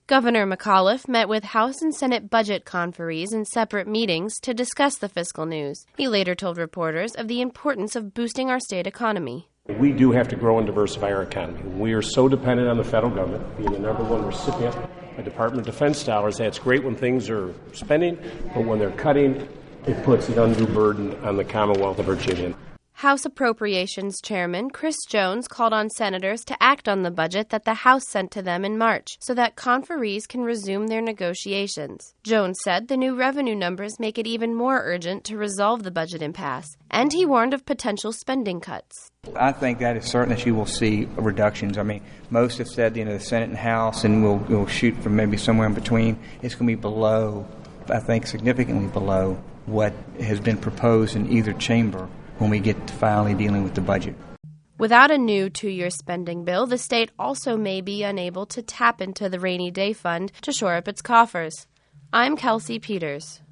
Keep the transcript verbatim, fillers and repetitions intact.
Governor McAuliffe met with House and Senate budget conferees in separate meetings to discuss the fiscal news. He later told reporters of the importance of boosting our state economy. We do have to grow and diversify our economy. We are so dependent on the federal government, being the number one recipient of Department of Defense dollars. That's great when things are spending, but when they're cutting, it puts an undue burden on the Commonwealth of Virginia. House Appropriations Chairman Chris Jones called on senators to act on the budget that the House sent to them in March so that conferees can resume their negotiations. Jones said the new revenue numbers make it even more urgent to resolve the budget impasse, and he warned of potential spending cuts. I think that is certain that you will see reductions. I mean, most have said, you know, the Senate and House, and we'll, we'll shoot for maybe somewhere in between. It's going to be below, I think, significantly below what has been proposed in either chamber when we get to finally dealing with the budget. Without a new two-year spending bill, the state also may be unable to tap into the rainy day fund to shore up its coffers. I'm Kelsey Peters.